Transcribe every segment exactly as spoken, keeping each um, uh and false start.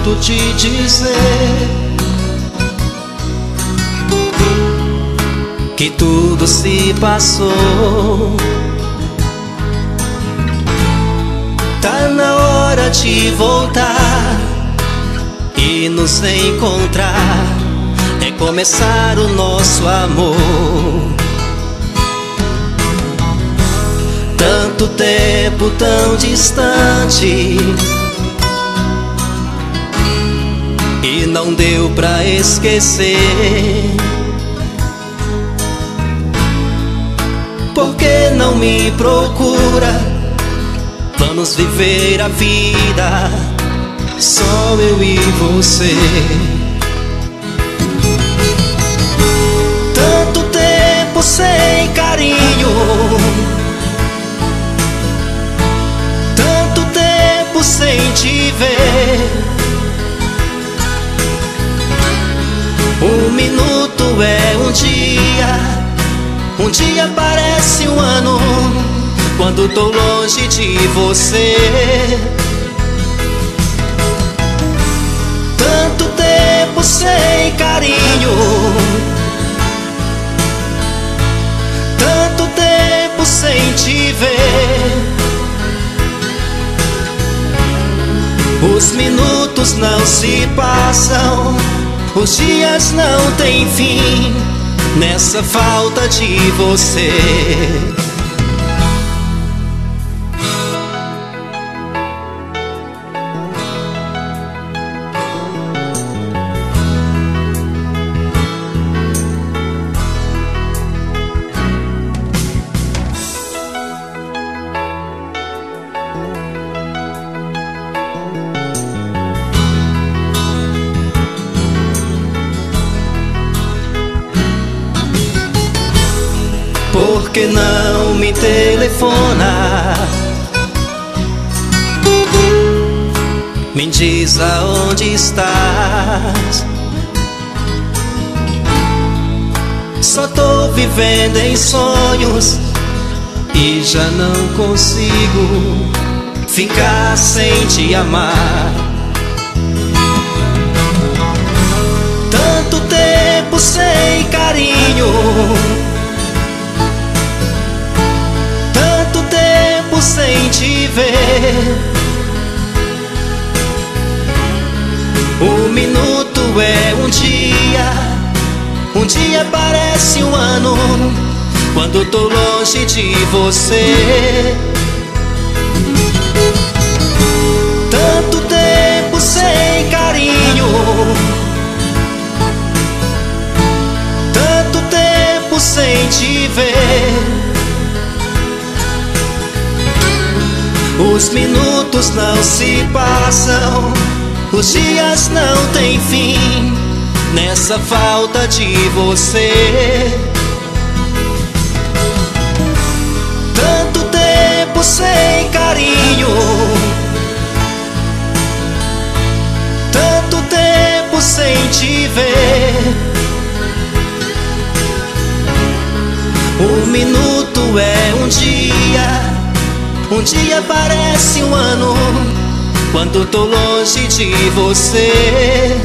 jeito de dizer que tudo se passou. Tá na hora de voltar e nos encontrar, é começar o nosso amor. Tanto tempo tão distante e não deu pra esquecer. Por que não me procura? Vamos viver a vida, só eu e você. Tanto tempo sem carinho, tanto tempo sem te ver. Um minuto é um dia, um dia parece um ano quando tô longe de você. Tanto tempo sem carinho, tanto tempo sem te ver. Os minutos não se passam, os dias não têm fim nessa falta de você. Por que não me telefona? Me diz aonde estás. Só tô vivendo em sonhos e já não consigo ficar sem te amar. Tanto tempo sem carinho, sem te ver. Um minuto é um dia, um dia parece um ano quando tô longe de você. Tanto tempo sem carinho, tanto tempo sem te ver. Os minutos não se passam, os dias não têm fim nessa falta de você. Tanto tempo sem carinho, tanto tempo sem te ver. Um minuto é um dia, um dia parece um ano quando tô longe de você.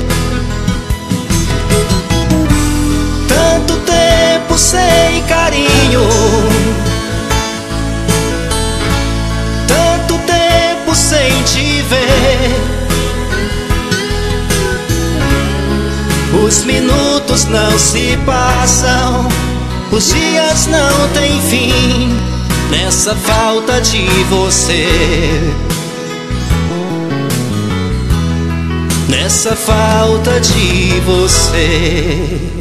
Tanto tempo sem carinho, tanto tempo sem te ver. Os minutos não se passam, os dias não têm fim nessa falta de você. Nessa falta de você.